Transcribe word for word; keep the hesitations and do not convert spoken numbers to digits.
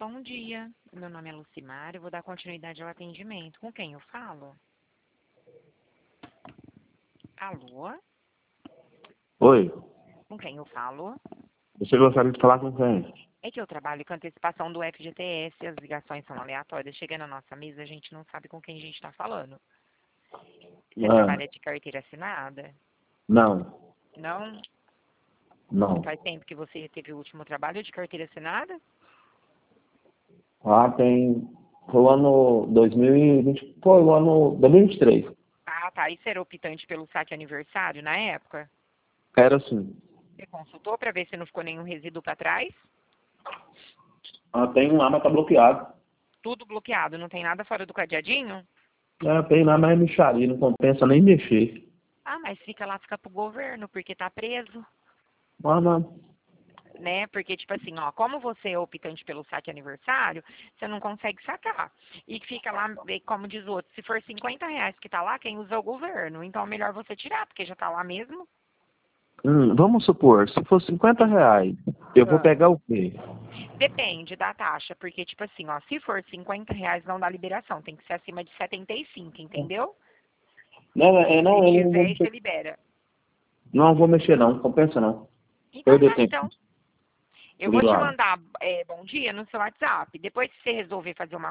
Bom dia, meu nome é Lucimar, eu vou dar continuidade ao atendimento. Com quem eu falo? Alô? Oi, Com quem eu falo? você gostaria de falar com quem? É que eu trabalho com antecipação do F G T S, as ligações são aleatórias. Chega na nossa mesa, a gente não sabe com quem a gente está falando. Você Ah, trabalha de carteira assinada? não, Não? não. Faz tempo que você teve o último trabalho de carteira assinada? Ah, tem. Foi o ano dois mil e vinte. Foi o ano dois mil e vinte e três. Ah, tá. Isso era optante pelo saque aniversário na época? Era assim. Você consultou para ver se não ficou nenhum resíduo para trás? Ah, tem lá, mas tá bloqueado. Tudo bloqueado, não tem nada fora do cadeadinho? É, tem lá, mas é mixaria, não compensa nem mexer. Ah, mas fica lá, fica pro governo, porque tá preso, Ah, não. né? Porque, tipo assim, ó, como você é optante pelo saque aniversário, você não consegue sacar. E fica lá, e como diz o outro, se for cinquenta reais que tá lá, quem usa é o governo. Então é melhor você tirar, porque já tá lá mesmo. Hum, vamos supor, se for cinquenta reais, eu vou Ah. pegar o quê? Depende da taxa, porque, tipo assim, ó, se for cinquenta reais não dá liberação, tem que ser acima de setenta e cinco, entendeu? Não, é, Se não, eu não vou tiver, você mexer. libera. Não vou mexer, não. Compensa, não. Então Perder tá, tempo. então. Eu vou te Obrigado. mandar é, bom dia no seu WhatsApp. Depois que você resolver fazer uma